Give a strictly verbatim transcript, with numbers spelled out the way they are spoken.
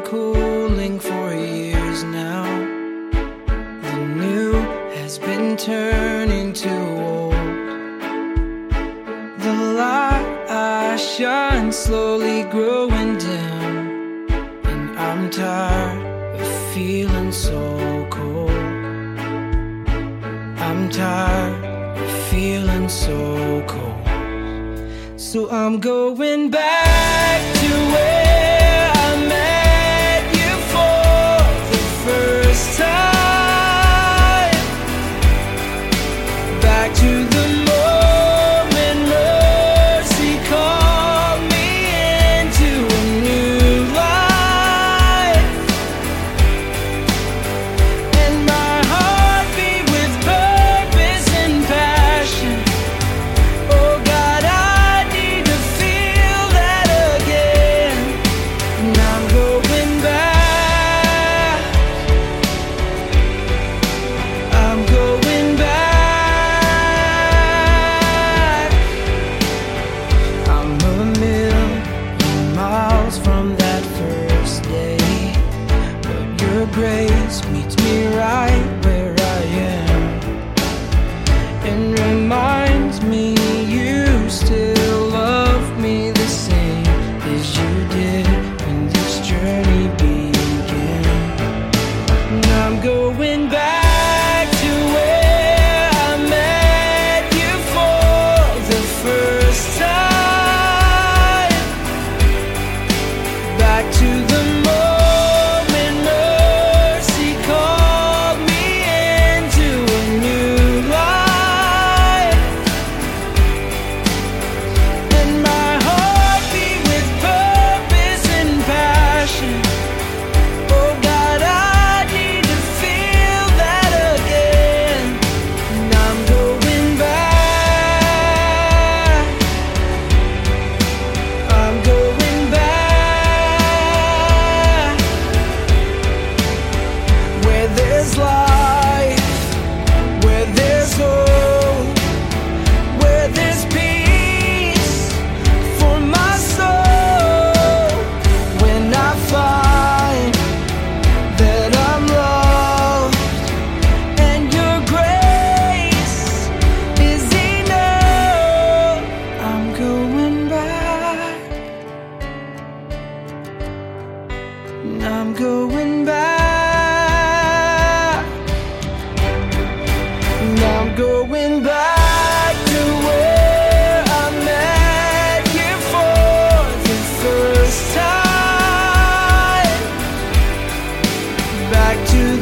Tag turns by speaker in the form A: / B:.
A: cooling for years now. The new has been turning to old. The light I shine slowly growing dim, and I'm tired of feeling so cold. I'm tired of feeling so cold. So I'm going back to where I met you for the first time. Back to the moment mercy called me into a new life, and my heart beat with purpose and passion. Oh God, I need to feel that again. And I'm going back. I'm going back. I'm a million miles from that first day, but your grace meets me right where I am, and reminds me you still love me the same as you did when this journey began. And I'm going back to where I met you for the first time. Back to the moment mercy called me into a new life, and my heart beat with purpose and passion. Oh God, I need to feel that again. And I'm going back. I'm going back. Where there's life, where there's hope, where there's peace for my soul. When I find that I'm loved and your grace is enough, I'm going back. And I'm going back. And I'm going back to where I met you for the first time. Back to